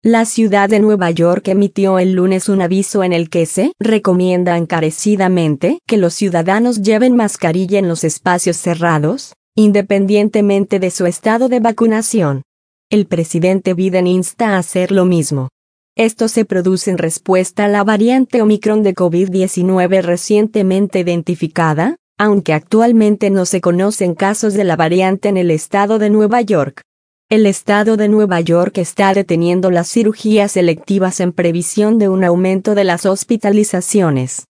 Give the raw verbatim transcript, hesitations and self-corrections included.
La ciudad de Nueva York emitió el lunes un aviso en el que se recomienda encarecidamente que los ciudadanos lleven mascarilla en los espacios cerrados, independientemente de su estado de vacunación. El presidente Biden insta a hacer lo mismo. Esto se produce en respuesta a la variante Omicron de COVID diecinueve recientemente identificada, aunque actualmente no se conocen casos de la variante en el estado de Nueva York. El estado de Nueva York está deteniendo las cirugías selectivas en previsión de un aumento de las hospitalizaciones.